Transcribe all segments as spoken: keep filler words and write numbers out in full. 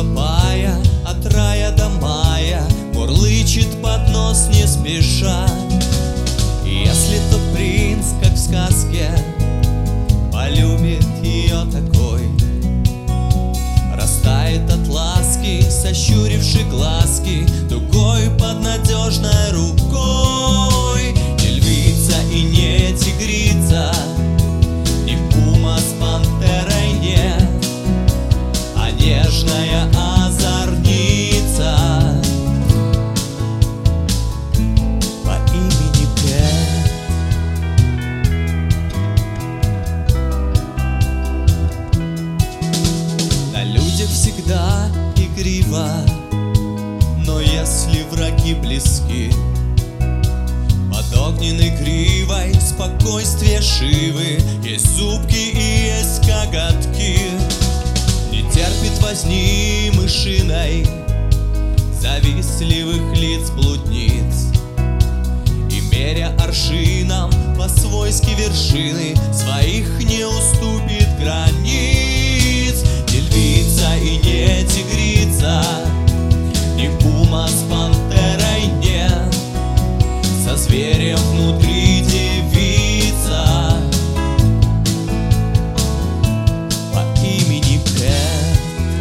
утопая от рая до мая, мурлычет под нос не спеша. И если тот принц, как в сказке, полюбит ее такой, растает от ласки, сощуривши глазки, тугой под надежной рукой. Не львица и не тигрица, ни пума с пантерой нет, а нежная озорница по имени Кэт. На людях всегда игриво, но если враги близки, под огненной гривой спокойствие Шивы, есть зубки и есть коготки. Не терпит возни мышиной завистливых лиц блудниц, и меря аршином по-свойски вершины своих не уступит границ. Не львица и не тигрица, ни пума с пантерой нет, со зверем внутри девица по имени Кэт.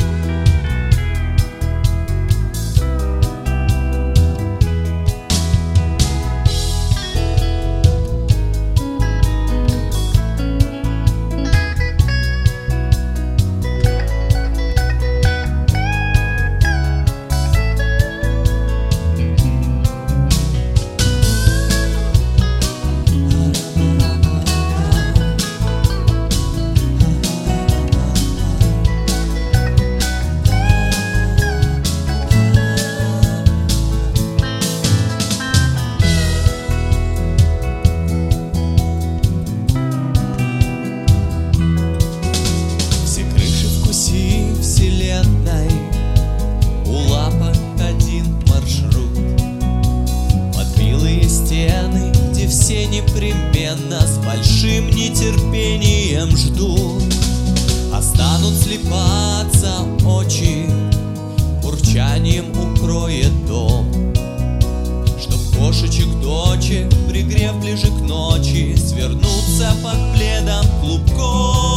Вселенной у лапок один маршрут, под милые стены, где все непременно с большим нетерпением ждут. А станут слепаться очи, урчанием укроет дом, чтоб кошечек дочек, пригрев ближе к ночи, свернуться под пледом клубком.